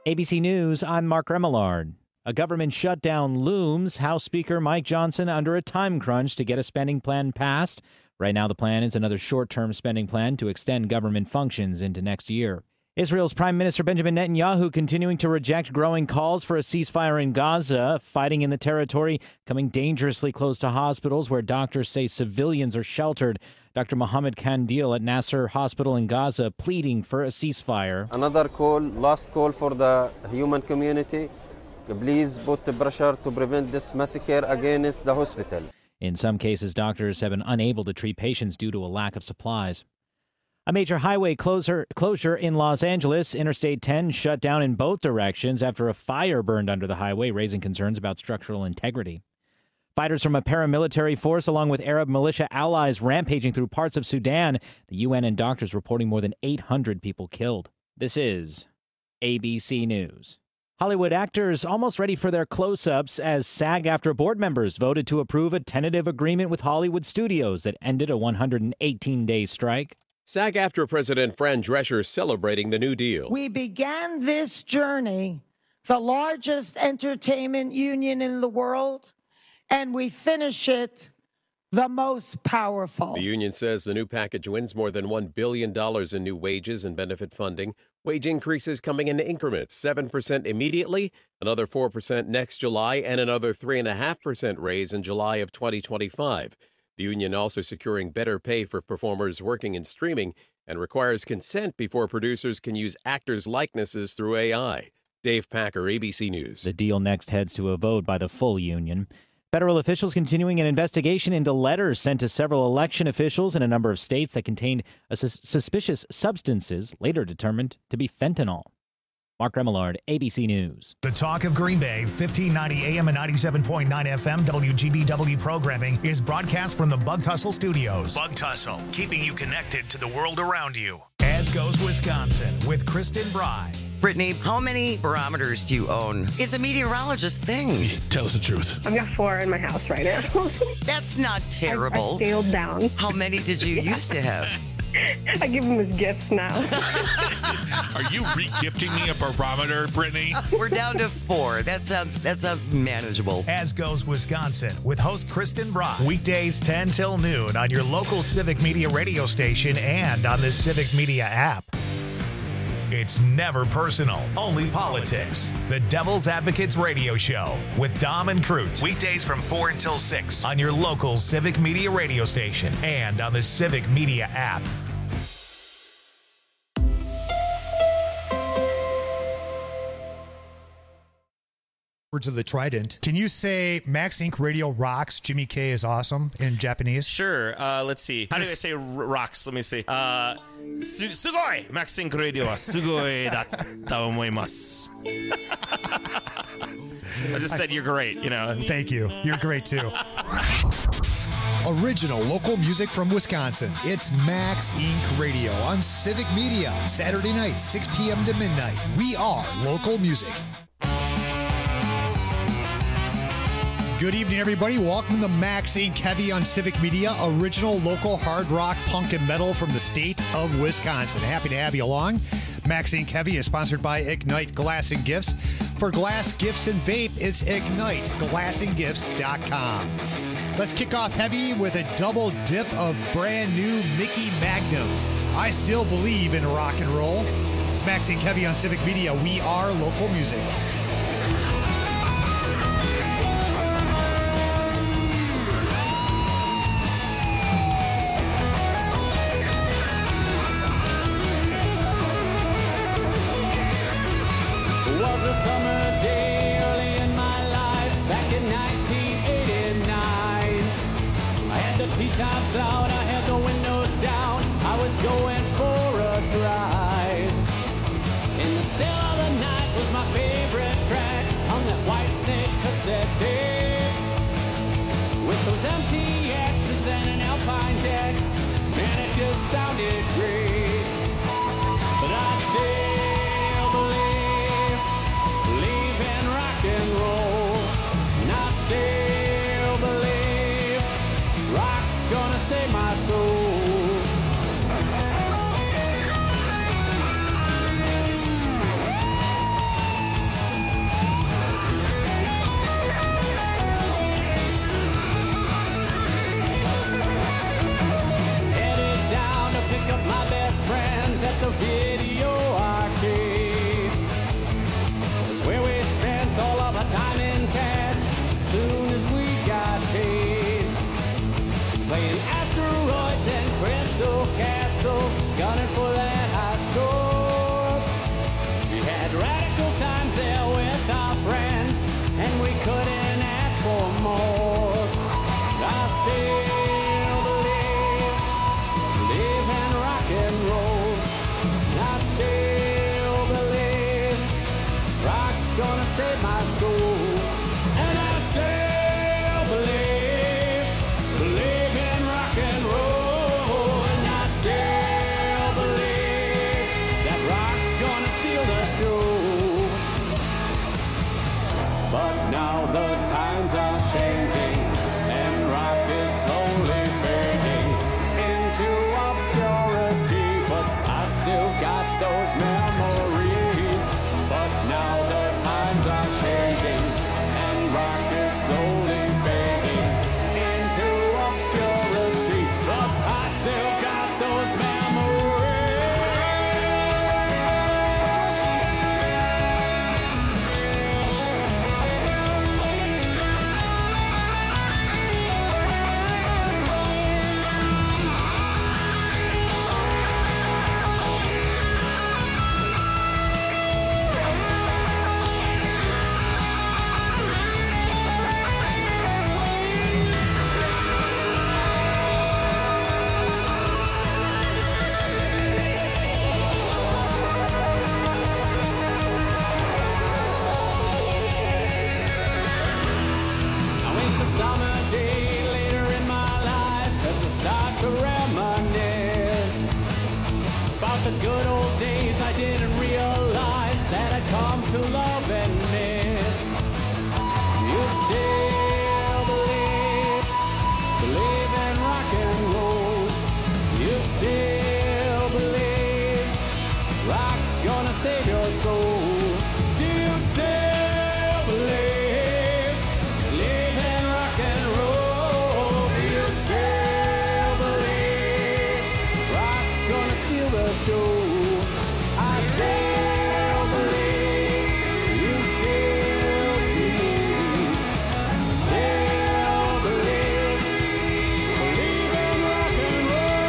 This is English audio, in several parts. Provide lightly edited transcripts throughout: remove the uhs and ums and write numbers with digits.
ABC News, I'm Mark Remillard. A government shutdown looms. House Speaker Mike Johnson under a time crunch to get a spending plan passed. Right now, the plan is another short-term spending plan to extend government functions into next year. Israel's Prime Minister Benjamin Netanyahu continuing to reject growing calls for a ceasefire in Gaza, fighting in the territory coming dangerously close to hospitals where doctors say civilians are sheltered. Dr. Mohammed Kandil at Nasser Hospital in Gaza pleading for a ceasefire. Another call, last call for the human community. Please put the pressure to prevent this massacre against the hospitals. In some cases, doctors have been unable to treat patients due to a lack of supplies. A major highway closure in Los Angeles. Interstate 10 shut down in both directions after a fire burned under the highway, raising concerns about structural integrity. Fighters from a paramilitary force along with Arab militia allies rampaging through parts of Sudan. The UN and doctors reporting more than 800 people killed. This is ABC News. Hollywood actors almost ready for their close-ups as SAG-AFTRA board members voted to approve a tentative agreement with Hollywood studios that ended a 118-day strike. SAG-AFTRA President Fran Drescher celebrating the new deal. We began this journey, the largest entertainment union in the world, and we finish it the most powerful. The union says the new package wins more than $1 billion in new wages and benefit funding. Wage increases coming in increments, 7% immediately, another 4% next July, and another 3.5% raise in July of 2025. The union also securing better pay for performers working in streaming and requires consent before producers can use actors' likenesses through AI. Dave Packer, ABC News. The deal next heads to a vote by the full union. Federal officials continuing an investigation into letters sent to several election officials in a number of states that contained suspicious substances later determined to be fentanyl. Mark Remillard, ABC News. The Talk of Green Bay, 1590 AM and 97.9 FM WGBW programming is broadcast from the Bug Tussle Studios. Bug Tussle, keeping you connected to the world around you. As goes Wisconsin with Kristen Bry. Brittany, how many barometers do you own? It's a meteorologist thing. Tell us the truth. I've got 4 in my house right now. That's not terrible. I scaled down. How many did you used to have? I give them as gifts now. Are you re-gifting me a barometer, Brittany? We're down to 4. That sounds manageable. As goes Wisconsin with host Kristen Brock. Weekdays 10 till noon on your local Civic Media radio station and on the Civic Media app. It's never personal, only politics. The Devil's Advocates Radio Show with Dom and Cruz. Weekdays from 4 until 6 on your local Civic Media radio station and on the Civic Media app. To the Trident. Can you say Max Inc. Radio rocks, Jimmy K is awesome in Japanese? Sure. Let's see. How do I say rocks? Let me see. Sugoi! Max Inc. Radio wa sugoi datta omoimasu. I just said you're great, you know. Thank you. You're great too. Original local music from Wisconsin. It's Max Inc. Radio on Civic Media. Saturday night, 6 p.m. to midnight. We are local music. Good evening, everybody. Welcome to Max Inc. Heavy on Civic Media, original local hard rock, punk, and metal from the state of Wisconsin. Happy to have you along. Max Inc. Heavy is sponsored by Ignite Glass and Gifts. For glass, gifts, and vape, it's Ignite, glassandgifts.com. Let's kick off heavy with a double dip of brand new Mickey Magnum. I still believe in rock and roll. It's Max Inc. Heavy on Civic Media. We are local music. Tops out, I had the windows down, I was going for a drive, and the still of the night was my favorite crystal castles, gunning for that high score. We had radical times there with our friends, and we couldn't ask for more. I still believe in rock and roll. I still believe rock's gonna save my soul. And I still believe in rock and roll. And I still believe that rock's gonna steal the show. But now the times are changing, and rock is slowly fading into obscurity. But I still got those memories. But now the times are changing, and rock is slowly fading into obscurity. But I still got those summer day later in my life as I start to reminisce about the good old days I didn't realize that I'd come to love and miss. You still believe in rock and roll. You still believe rock's gonna save your soul. Do you still believe in rock and roll? Do you still believe rock's gonna steal the show? I still believe, you still believe in rock and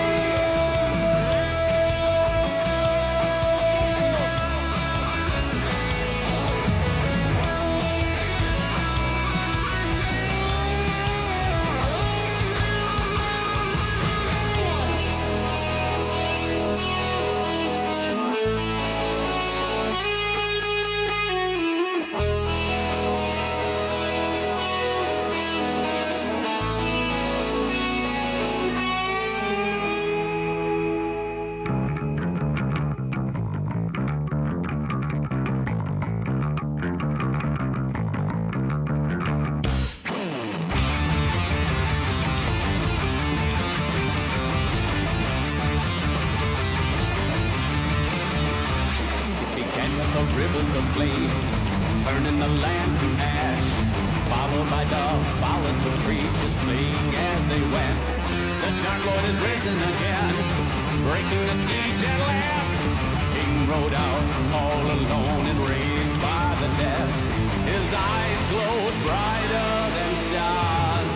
the rivers of flame, turning the land to ash, followed by the foulest of creatures slaying as they went. The Dark Lord is risen again, breaking the siege at last. King rode out all alone, enraged by the deaths. His eyes glowed brighter than stars.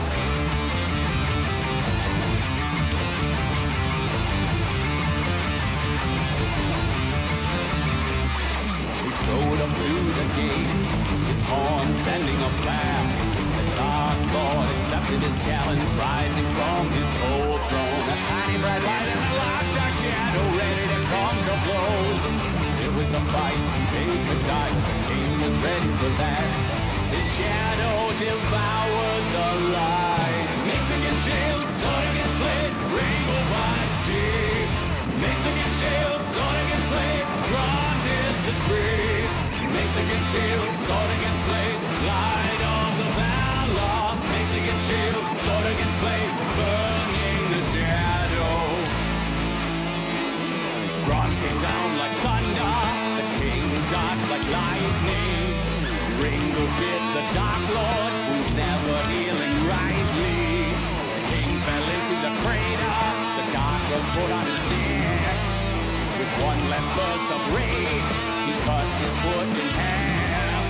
Strode up to the gates, his horn sending a blast. The Dark Lord accepted his challenge, rising from his cold throne. A tiny bright light and a large dark shadow, ready to come to blows. It was a fight, make or die, the king was ready for that. His shadow devoured the light. Mace against shield, sword against blade, rainbow wide steed. Mace against shield, sword against blade, grand is the priest. Mace against shield, sword against blade, light of the valor. Mace against shield, sword against blade, burning the shadow. Ron came down like thunder, the king dodged like lightning. Ringo bit the Dark Lord, who's never healing rightly. The king fell into the crater, the Dark Lord's foot on his neck. With one last burst of rage, he cut his foot in half.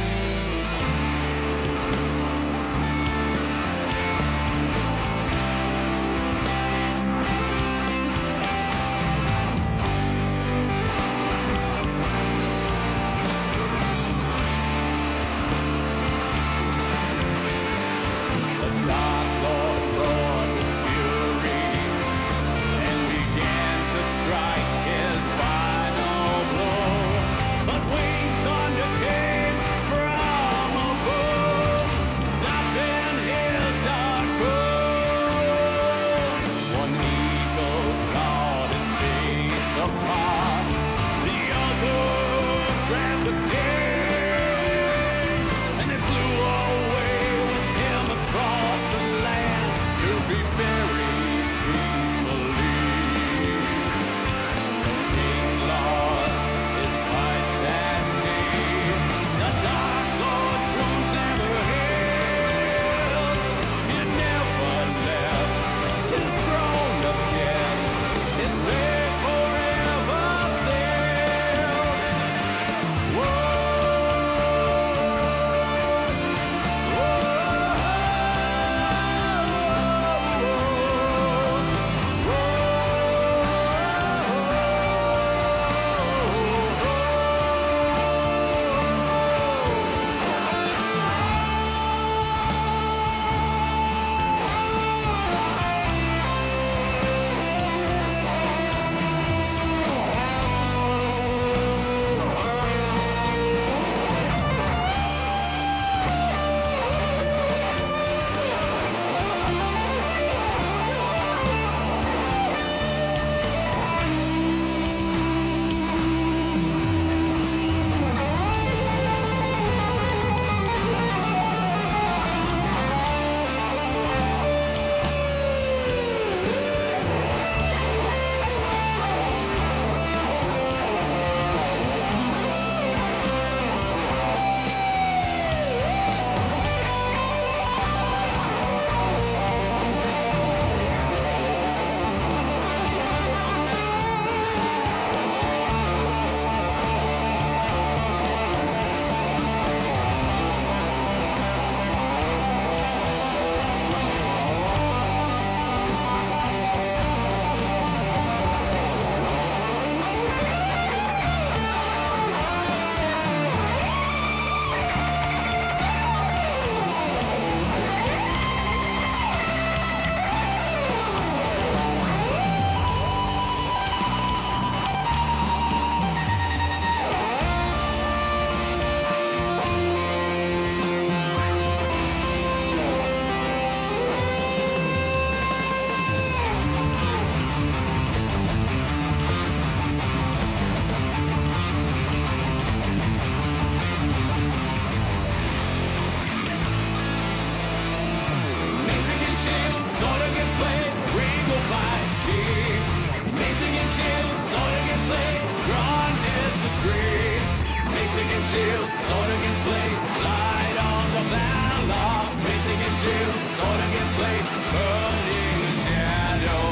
shield, sword against blade, drawn is disgrace. Mace against shield, sword against blade, light on the valor. Mace against shield, sword against blade, burning the shadow.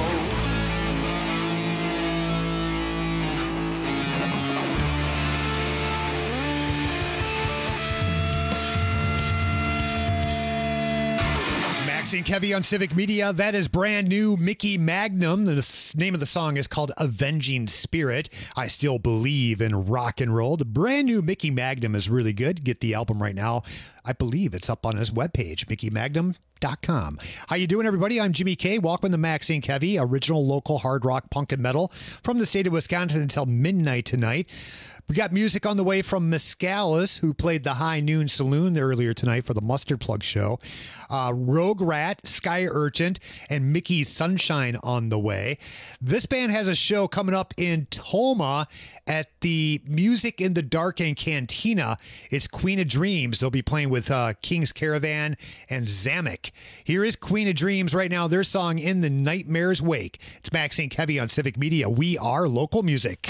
Maxine Kevy on Civic Media. That is brand new Mickey Magnum. The name of the song is called Avenging Spirit. I still believe in rock and roll. The brand new Mickey Magnum is really good. Get the album right now. I believe it's up on his webpage, MickeyMagnum.com. How you doing, everybody? I'm Jimmy K. Welcome to Maxine Kevy, original local hard rock, punk, and metal from the state of Wisconsin until midnight tonight. We got music on the way from Mescalis, who played the High Noon Saloon earlier tonight for the Mustard Plug show. Rogue Rat, Sky Urchin, and Mickey Sunshine on the way. This band has a show coming up in Toma at the Music in the Dark and Cantina. It's Queen of Dreams. They'll be playing with King's Caravan and Zamek. Here is Queen of Dreams right now, their song In the Nightmare's Wake. It's Maxine Kevy on Civic Media. We are local music.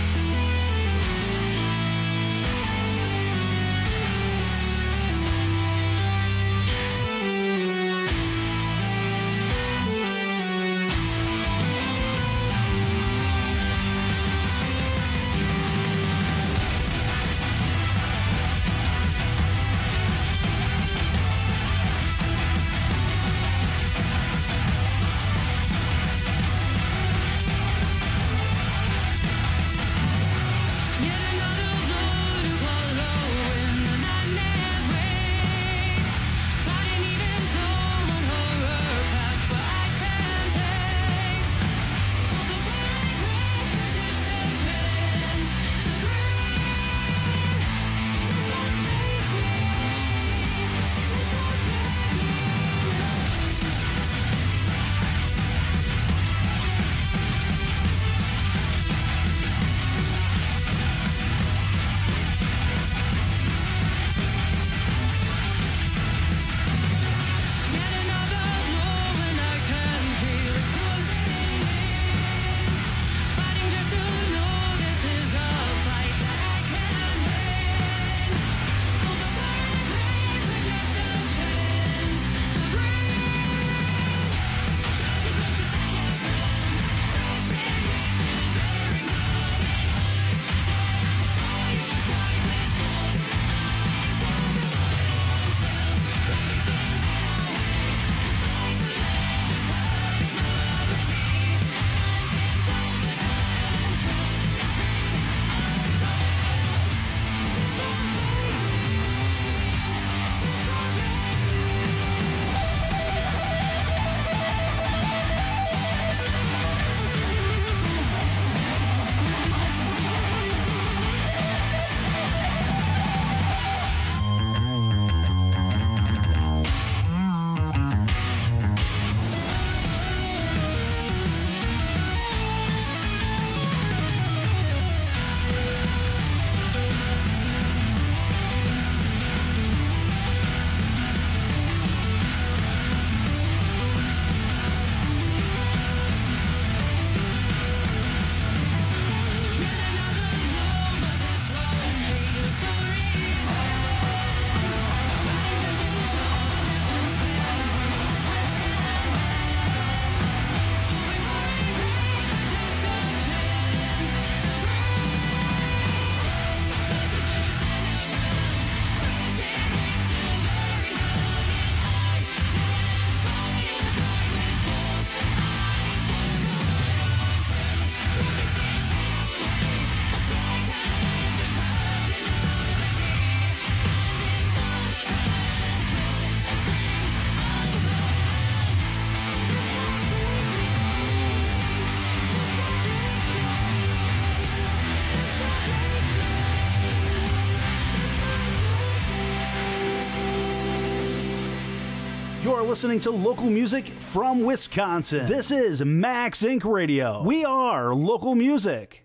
You're listening to local music from Wisconsin. This is Max Inc. Radio. We are local music.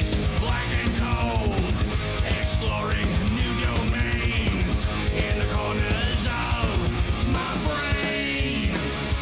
space, black and cold, exploring new domains in the corners of my brain.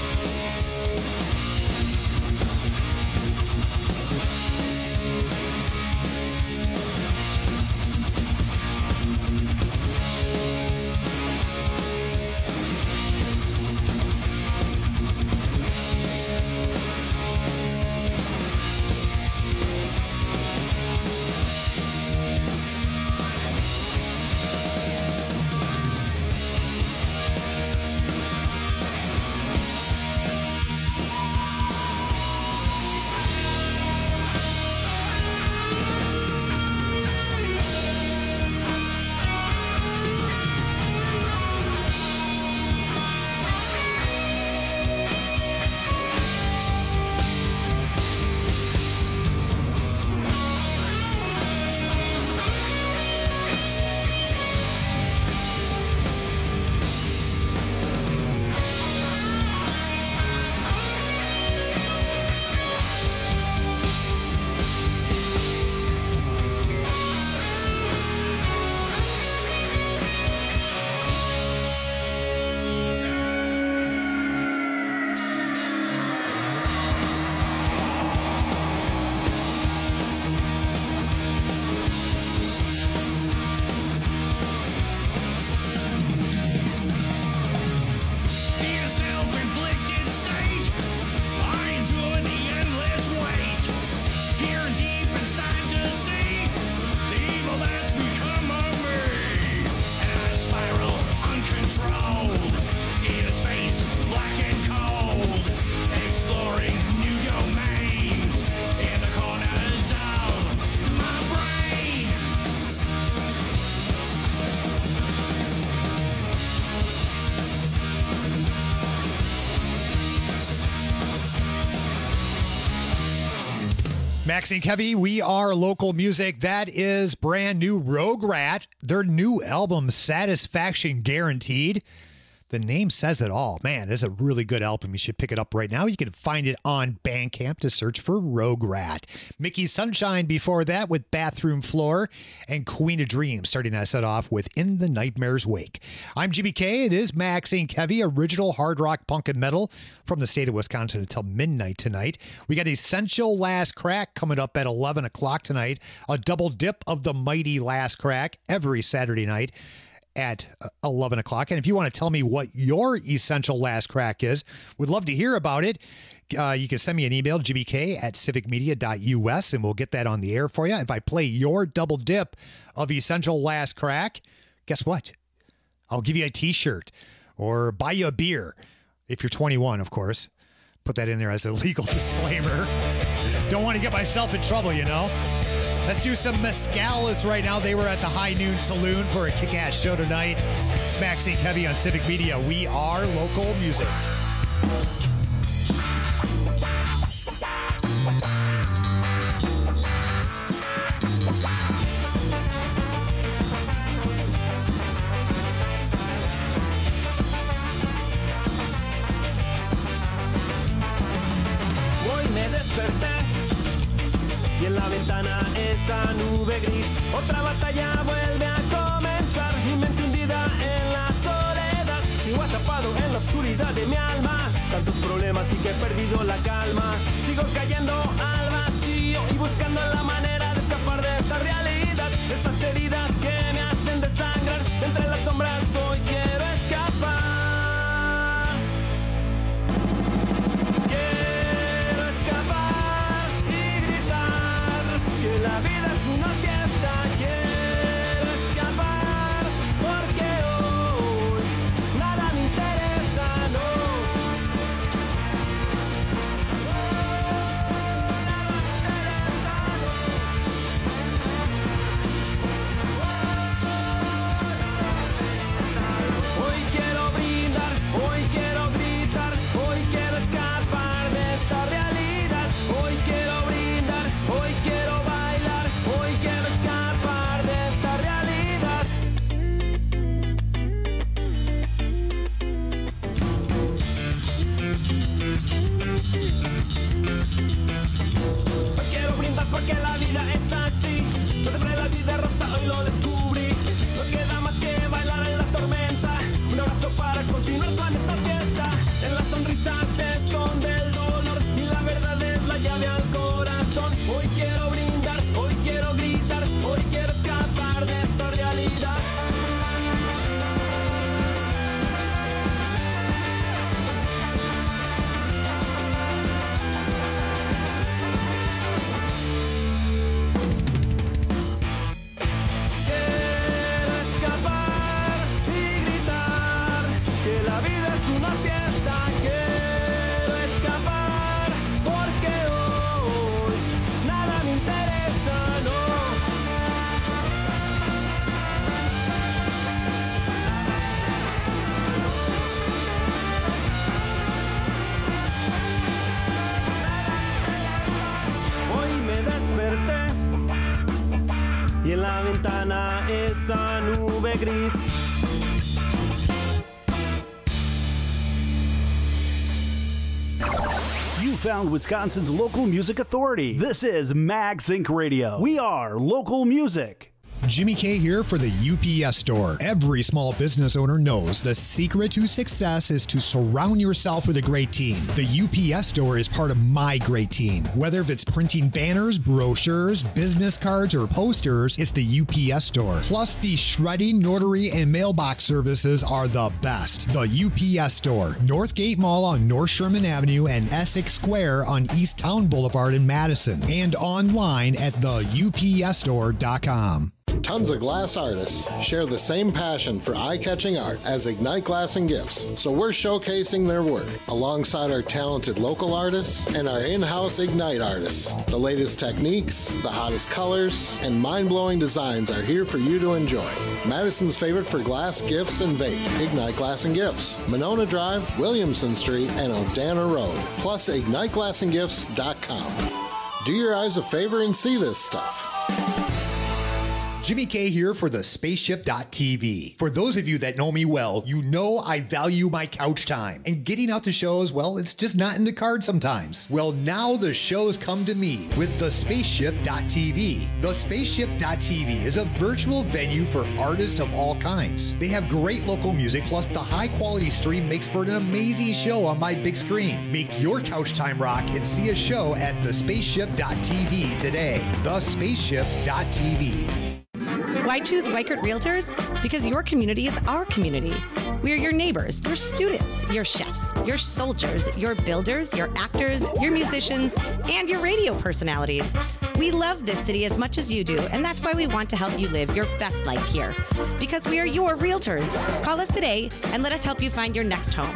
Maxine Kevy, we are local music. That is brand new Rogue Rat. Their new album, Satisfaction Guaranteed. The name says it all. Man, it's a really good album. You should pick it up right now. You can find it on Bandcamp to search for Rogue Rat. Mickey Sunshine before that with Bathroom Floor, and Queen of Dreams starting that set off with In the Nightmare's Wake. I'm GBK. It is Maxine Kevy, original hard rock, punk, and metal from the state of Wisconsin until midnight tonight. We got Essential Last Crack coming up at 11 o'clock tonight. A double dip of the mighty Last Crack every Saturday night at 11 o'clock. And if you want to tell me what your essential last crack is, would love to hear about it. You can send me an email, gbk@civicmedia.us, and we'll get that on the air for you. If I play your double dip of essential last crack, guess what? I'll give you a t-shirt or buy you a beer. If you're 21, of course. Put that in there as a legal disclaimer. Don't want to get myself in trouble, you know. Let's do some Mescalis right now. They were at the High Noon Saloon for a kick-ass show tonight. It's Maxine Kevy on Civic Media. We are local music. Hoy me desperté y en la ventana esa nube gris. Otra batalla vuelve a comenzar. Mi mente hundida en la soledad. Sigo atrapado en la oscuridad de mi alma. Tantos problemas y que he perdido la calma. Sigo cayendo al vacío y buscando la manera de escapar de esta realidad. Estas heridas que me hacen desangrar. Entre las sombras hoy quiero escapar. Quiero escapar y gritar que la vida es una fiesta. Quiero escapar porque hoy nada me interesa, no. Hoy quiero brindar, hoy quiero gritar, hoy quiero escapar de esta realidad. Hoy quiero brindar, hoy quiero bailar, hoy quiero es así. No siempre la vida es rosa, hoy lo descubrí. No queda más que bailar en la tormenta. Un abrazo para continuar con esta fiesta. En la sonrisa se esconde el dolor y la verdad es la llave al corazón. Hoy quiero brindar, hoy quiero gritar, hoy quiero escapar de esta realidad. Quiero escapar y gritar que la vida es una fiesta. Quiero escapar porque hoy nada me interesa, no. Hoy me desperté y en la ventana esa nube gris. You found Wisconsin's local music authority. This is Max Inc. Radio. We are local music. Jimmy K here for the UPS Store. Every small business owner knows the secret to success is to surround yourself with a great team. The UPS Store is part of my great team. Whether if it's printing banners, brochures, business cards, or posters, it's the UPS Store. Plus, the shredding, notary, and mailbox services are the best. The UPS Store, Northgate Mall on North Sherman Avenue and Essex Square on East Town Boulevard in Madison, and online at theupsstore.com. Tons of glass artists share the same passion for eye-catching art as Ignite Glass and Gifts, so we're showcasing their work alongside our talented local artists and our in-house Ignite artists. The latest techniques, the hottest colors, and mind-blowing designs are here for you to enjoy. Madison's favorite for glass, gifts, and vape, Ignite Glass and Gifts, Monona Drive, Williamson Street, and Odana Road, plus IgniteGlassandGifts.com. Do your eyes a favor and see this stuff. Jimmy K here for the Spaceship.tv. For those of you that know me well, you know I value my couch time. And getting out to shows, well, it's just not in the cards sometimes. Well, now the shows come to me with the Spaceship.tv. The Spaceship.tv is a virtual venue for artists of all kinds. They have great local music, plus the high quality stream makes for an amazing show on my big screen. Make your couch time rock and see a show at the Spaceship.tv today. The Spaceship.tv. Why choose Weichert Realtors? Because your community is our community. We are your neighbors, your students, your chefs, your soldiers, your builders, your actors, your musicians, and your radio personalities. We love this city as much as you do, and that's why we want to help you live your best life here. Because we are your realtors. Call us today and let us help you find your next home.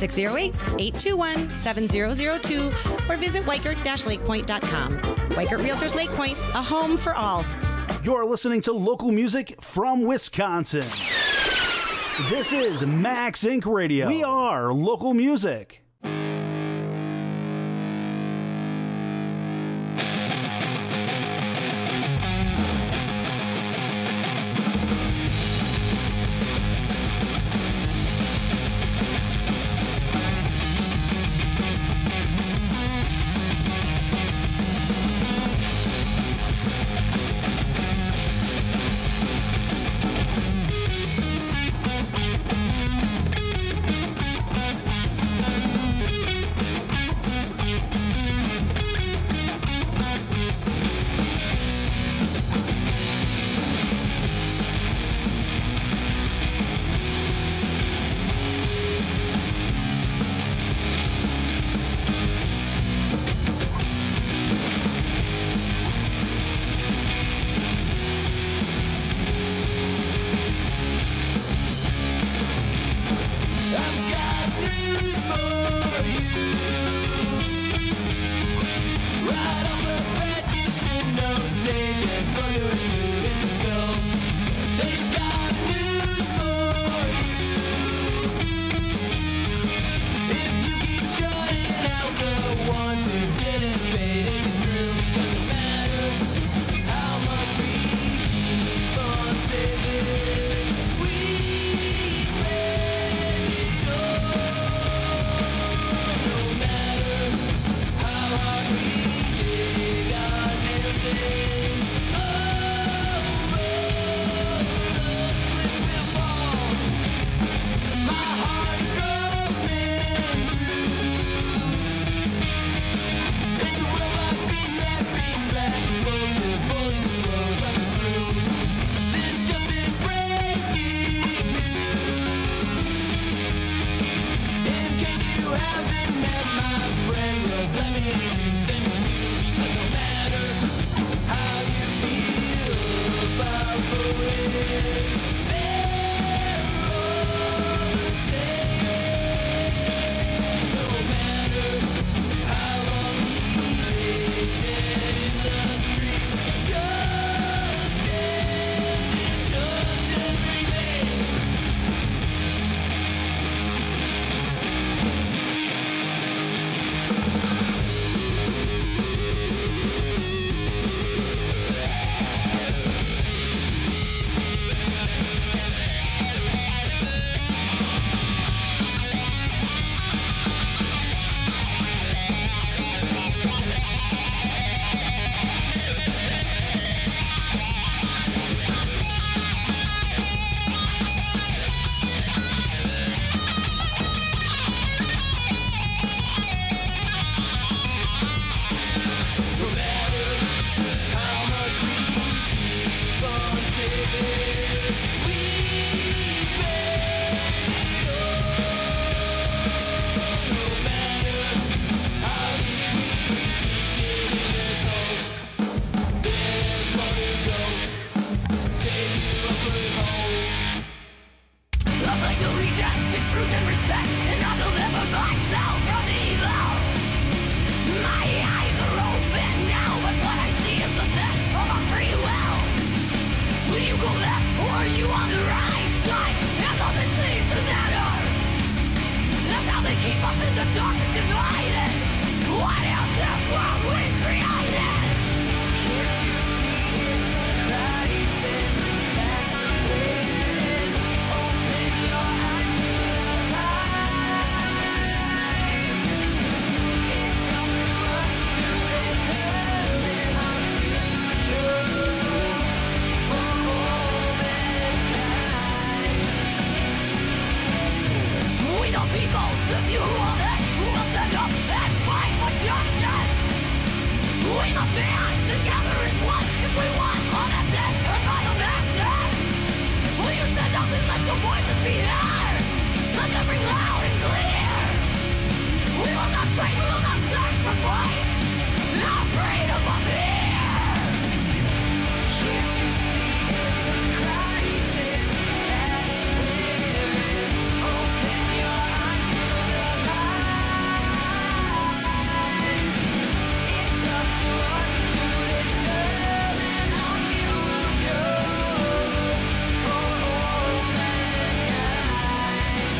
608-821-7002 or visit Weichert-LakePoint.com. Weichert Realtors Lake Point, a home for all. You're listening to local music from Wisconsin. This is Max Inc. Radio. We are local music. on the right side. It doesn't seem to matter. That's how they keep us in the dark and divided. What else is what we created? Can't you see it's a crisis that's waiting? Open your eyes to the lies. It's up to us to determine our future for all mankind. We know people, the few who are there, who will stand up and fight for justice. We must band together as one if we want honesty and not a message. Will you stand up and let your voices be heard? Let them ring loud and clear. We will not trade, we will not sacrifice our freedom of here. Can't you see it's a crisis that we're in? Open your eyes to the light. It's up to us to determine our future for all mankind.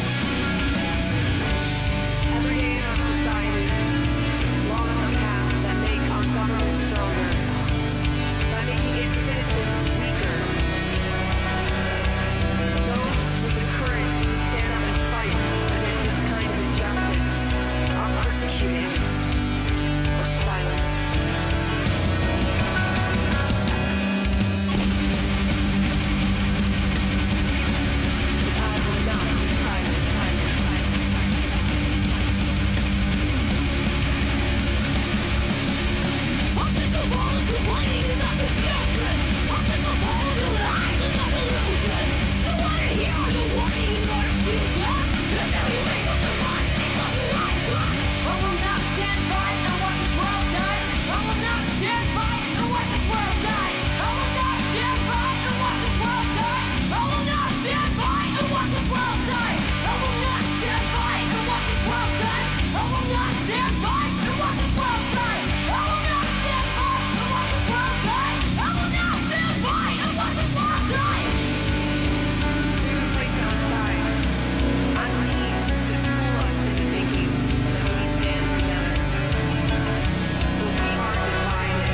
Every day in our society, laws are passed that make our government stronger, by making its citizens weaker. Those with the courage to stand up and fight against this kind of injustice are persecuted or silenced. I will not be silenced. I'm sick of all the complaining and the confusion. I'm sick of all the lies and the illusion. You want to hear the warning and our excuses. And now you make up the mind and it's not the right time. I will not stand by and watch this world die. I will not stand by and watch this world die. I will not stand by and watch this world die. I will not stand by and watch this world die. I will not stand by and watch this world die. I will not stand by and watch this world die. I will not stand by and watch this world die. I will not stand by and watch this world die. We've been placed on sides, on teams to fool us into thinking that we stand together. But we are divided.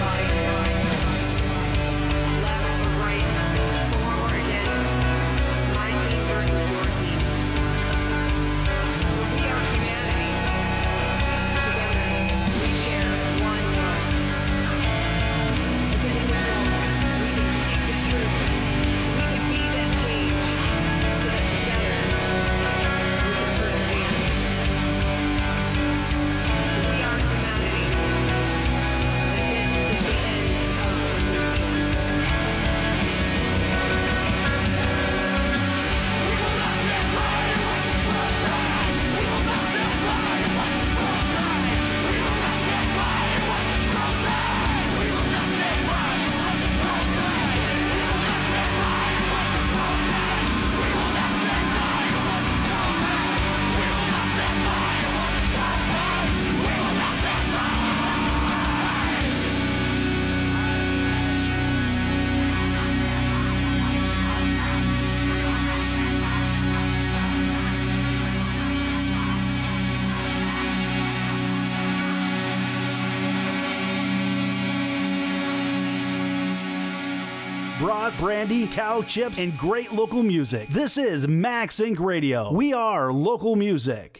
Left or right, for or against, my team versus your team. We are humanity. Together, we share one love. As individuals, we can seek the truth. We can be that change, so that together we can persevere. We are humanity, and this is the end of delusion. We will not stand by and watch this world die. We will not stand by and watch this world die. We will not stand by and watch this world die. We will not stand by and watch this world die. We will not stand by and watch this world die. We will not stand by and watch this world die. We will not stand by and watch this world die. We will not stand by and watch this world die. Brats, brandy, cow chips, and great local music. This is Max Inc. Radio. We are local music.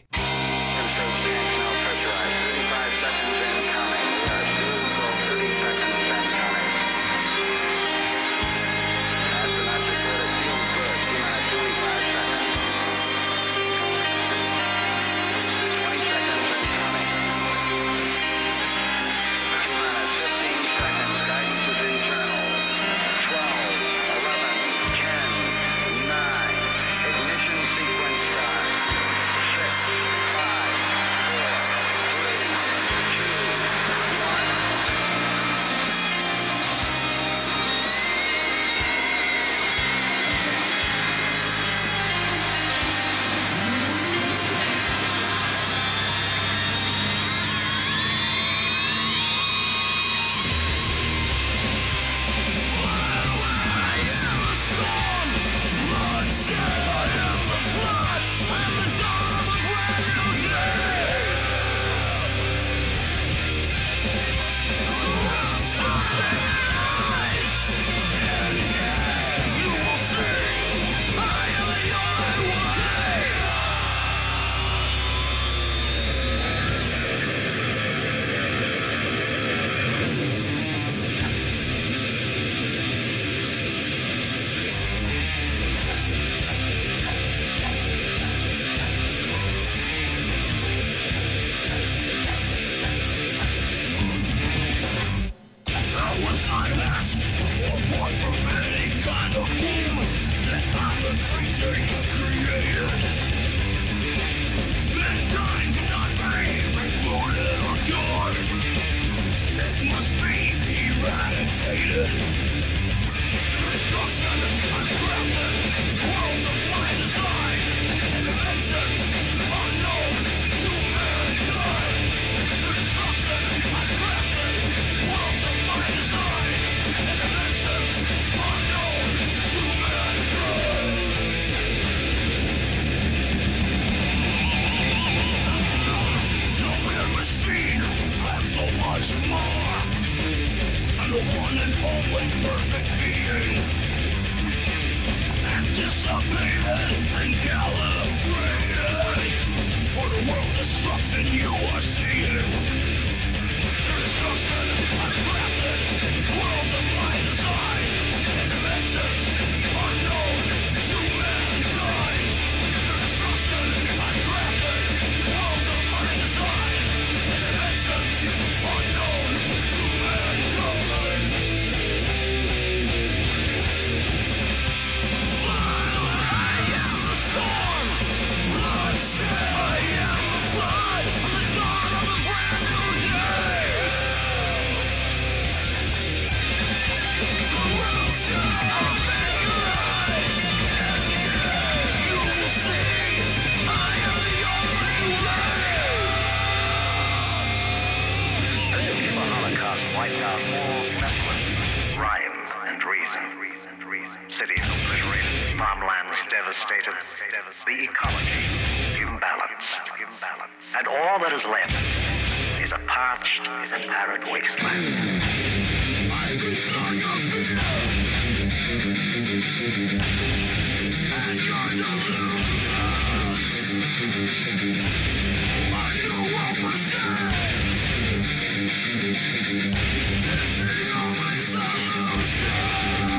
Ignition sequence start. 6, And all that is left is a parched and arid wasteland. I restore your fear and your delusions. A new world machine is the only solution.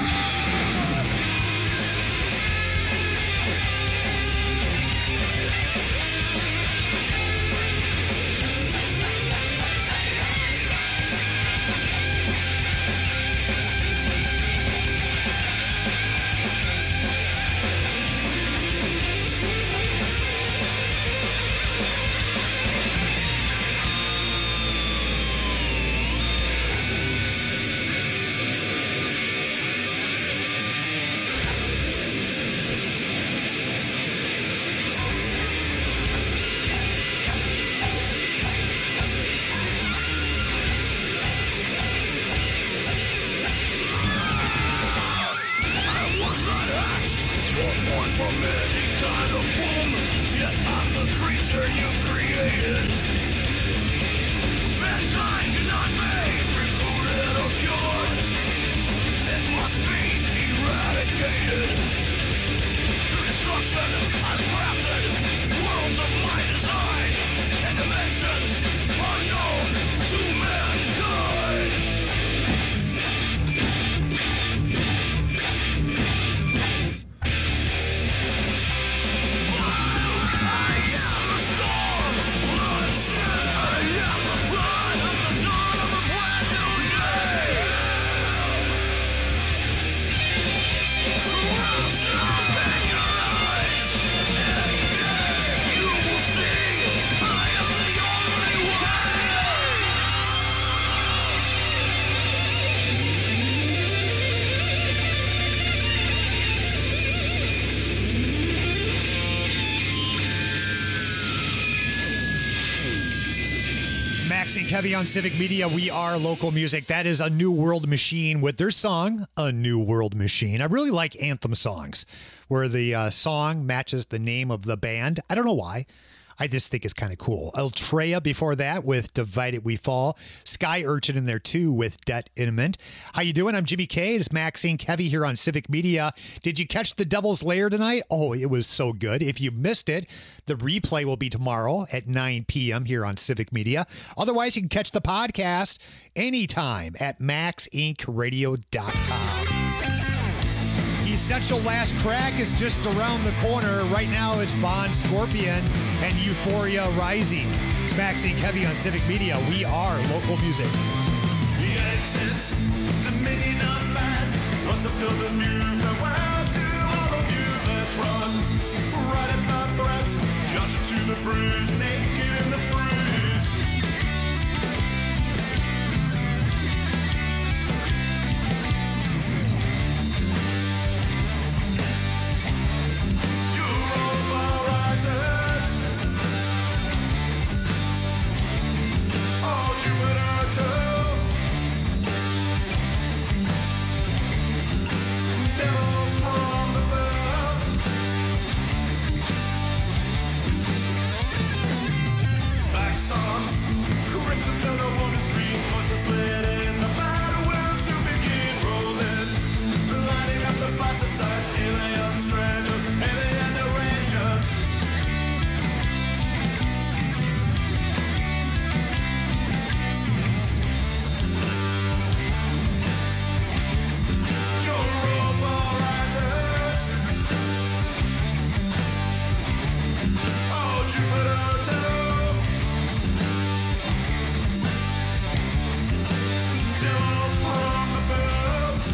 Heavy on Civic Media. We are local music. That is A New World Machine with their song, A New World Machine. I really like anthem songs where the song matches the name of the band. I don't know why. I just think it's kind of cool. Ultrea before that with Divided We Fall. Sky Urchin in there too with Debt Intimate. How you doing? I'm Jimmy K. It's Maxine Kevy here on Civic Media. Did you catch The Devil's Lair tonight? Oh, it was so good. If you missed it, the replay will be tomorrow at 9 p.m. here on Civic Media. Otherwise, you can catch the podcast anytime at maxinkradio.com. Essential Last Crack is just around the corner. Right now, it's Bon Scorpion and Euphoria Rising. It's Maxine Heavy on Civic Media. We are local music. The exit, Dominion of Man. What's up to the view? Farewells to all of you. Let's run. bruise, naked in the bruise. Europa rises. Oh, Jupiter too. Devils from the birds. Axons, crimson though the woman's green. Voices lit in the battle will soon begin rolling. Lighting up the pesticides, alien strangers, alien rangers. Europa rises. Oh, Jupiter too. Devil from the birds.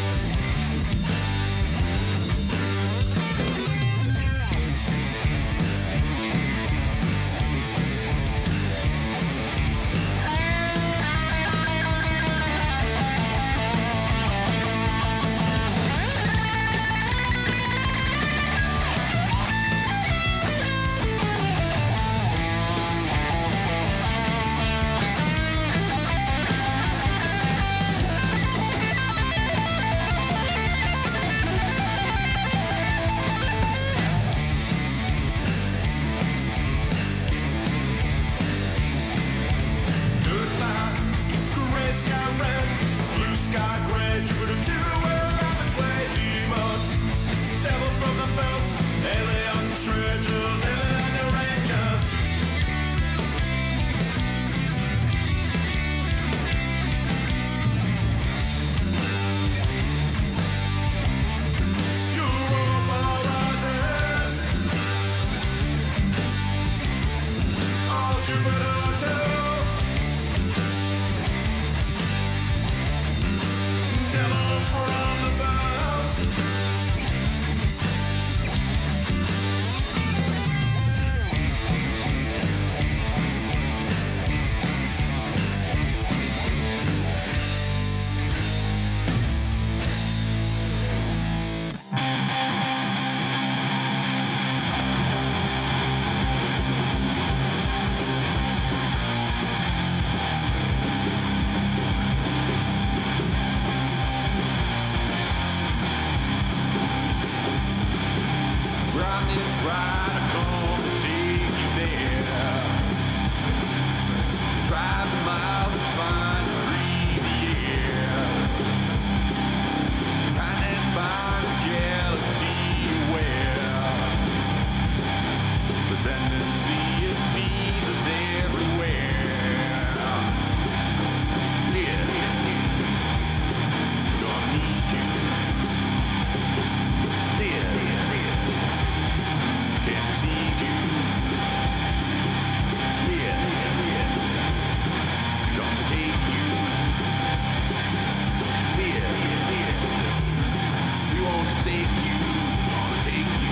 Goodbye, gray sky red, blue sky gray, Jupiter 2 will have its way, demon. Devil from the belt, alien strangers, alien rangers. Europa rises. Oh, Jupiter too. Devils from the birds. Ride this ride, I'm gonna take you there. Drive the miles and find and breathe the air. Find and find a galaxy aware. Ascendancy, it feeds us everywhere. Yeah, gonna need you. Yeah. Can't see you. Yeah. Gonna take you. Yeah. We won't take you. Gonna take you.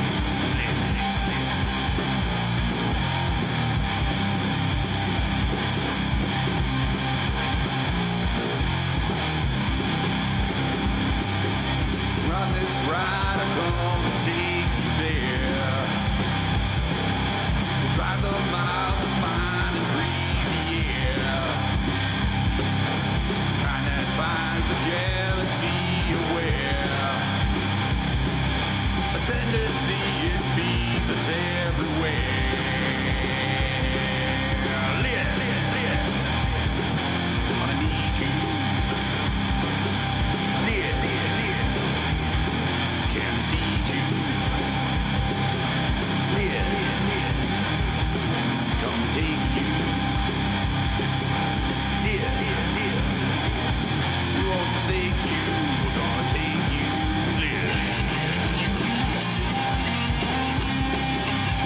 Run this ride, I'm gonna take you there. Drive the miles to find and breathe the air. Kind that finds the galaxy aware. Ascendancy, it feeds us everywhere. Lit. Gonna need you. Lit. Can't see you. Lit. Come take you. Yeah. We won't take you. We're gonna take you. Yeah.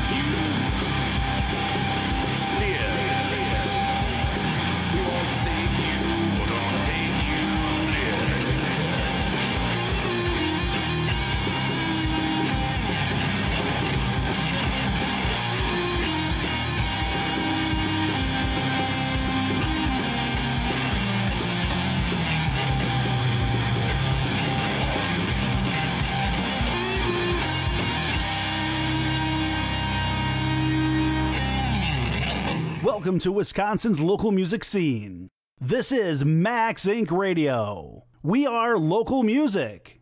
you live. We won't save you, we're gonna take you live. Welcome to Wisconsin's local music scene. This is Max Inc. Radio. We are local music.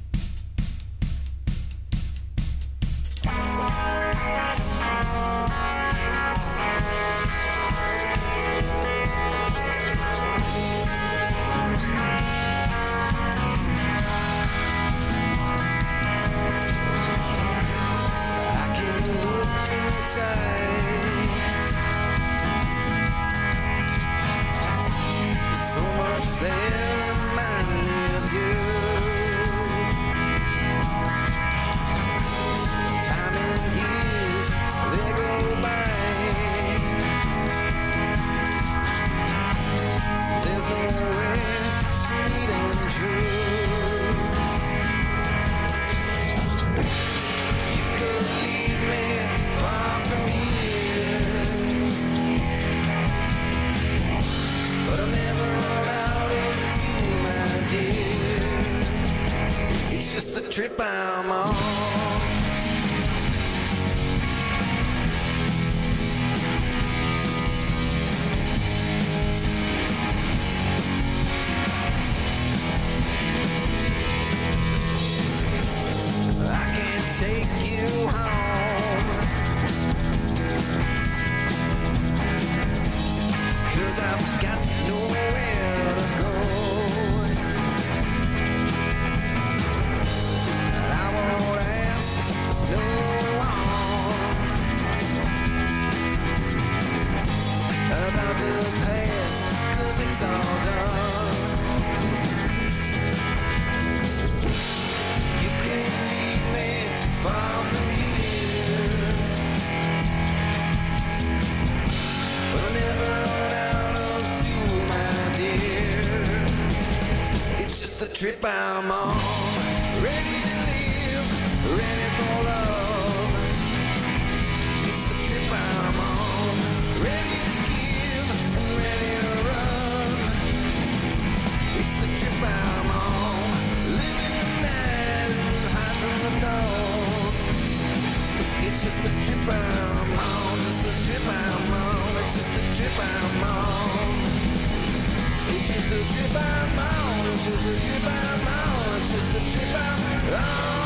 I can look inside. So much there remind me of you. Time and years, they go by. There's nowhere sweet and true. You could leave me far from here, but I'll never run out of you, my dear. It's just the trip I'm on. I can't take you home, 'cause I've got nowhere to go. I won't ask no one about the past, 'cause it's all done. You can lead me far from here, but I'll never run out of you, my dear. It's just the trip I'm on. Ready to live, ready for love. It's the trip I'm on. Ready to give and ready to run. It's the trip I'm on. Living the night and hide from the dawn. It's just the trip I'm on. Just the trip I'm on. It's just the trip I'm on. It's just the trip I'm on. It's just the trip I'm on. It's just the trip I'm on.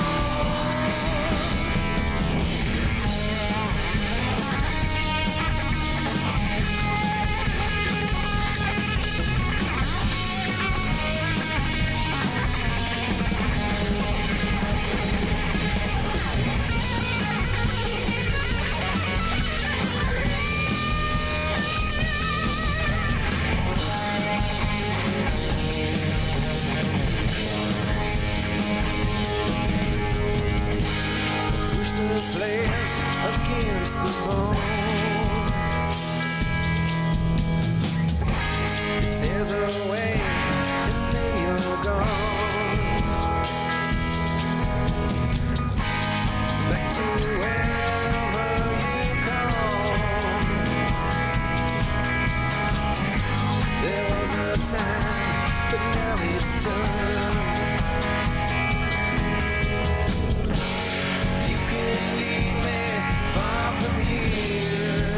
Push the flesh against the bone. It tears away and then you're gone. Back to wherever you come. There was a time, but now it's done. You can lead me far from here,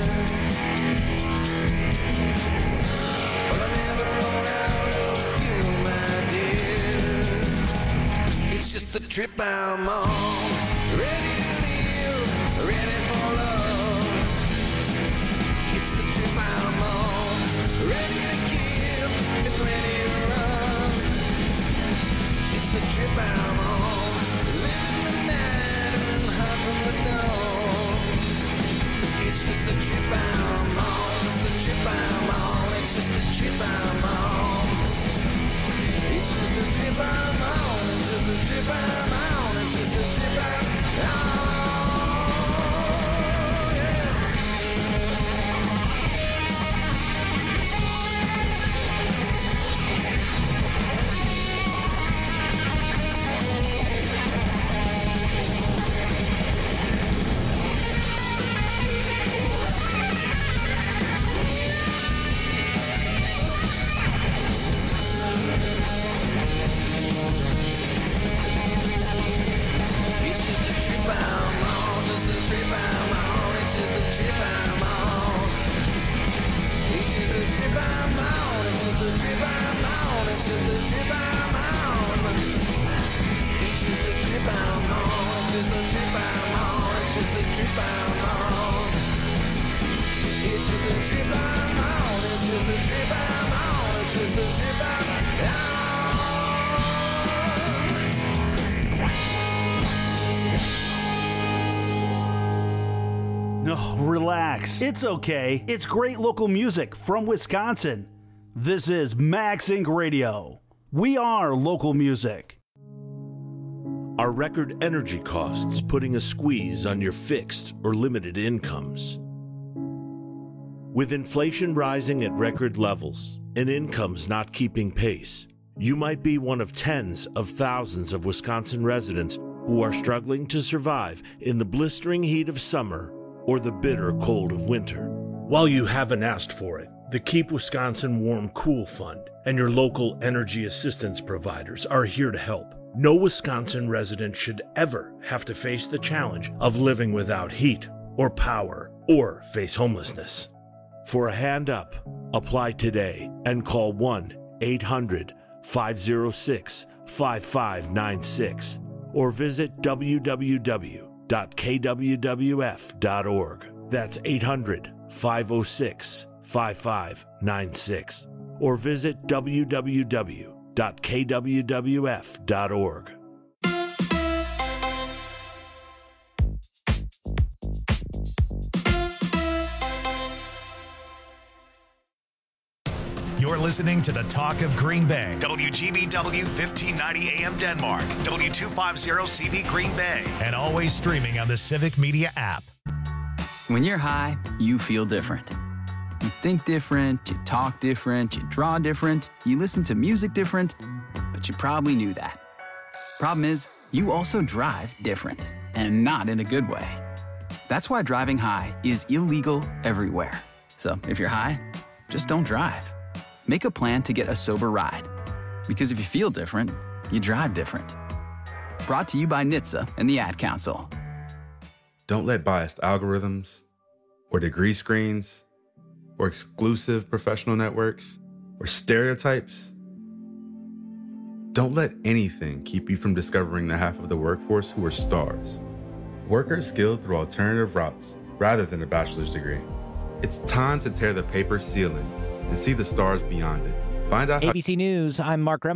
but I'll never run out of you, my dear. It's just the trip I'm on. Ready to live, ready for love. It's the trip I'm on. Ready to give and ready to run. It's the trip I'm on. Living the night and hide from the dawn. It's just the trip I'm on. It's the trip I'm on. It's just the trip I'm on. It's just the trip I'm on. It's just the trip I'm on. It's just the trip I'm on. trip I'm on. It's just the trip I'm on. It's just the trip I'm on. It's just the trip I'm on. No, relax. It's okay. It's great local music from Wisconsin. This is Max Inc. Radio. We are local music. Are record energy costs putting a squeeze on your fixed or limited incomes? With inflation rising at record levels and incomes not keeping pace, you might be one of tens of thousands of Wisconsin residents who are struggling to survive in the blistering heat of summer or the bitter cold of winter. While you haven't asked for it, the Keep Wisconsin Warm Cool Fund and your local energy assistance providers are here to help. No Wisconsin resident should ever have to face the challenge of living without heat or power or face homelessness. For a hand up, apply today and call 1-800-506-5596 or visit www.kwwf.org. That's 800-506-5596 or visit www.kwwf.org. You're listening to the Talk of Green Bay. WGBW 1590 AM Denmark. W250CV Green Bay. And always streaming on the Civic Media app. When you're high, you feel different. You think different, you talk different, you draw different, you listen to music different, but you probably knew that. Problem is, you also drive different, and not in a good way. That's why driving high is illegal everywhere. So if you're high, just don't drive. Make a plan to get a sober ride. Because if you feel different, you drive different. Brought to you by NHTSA and the Ad Council. Don't let biased algorithms or degree screens or exclusive professional networks or stereotypes. Don't let anything keep you from discovering the half of the workforce who are stars. Workers skilled through alternative routes rather than a bachelor's degree. It's time to tear the paper ceiling and see the stars beyond it. Find out ABC News, I'm Mark Rem.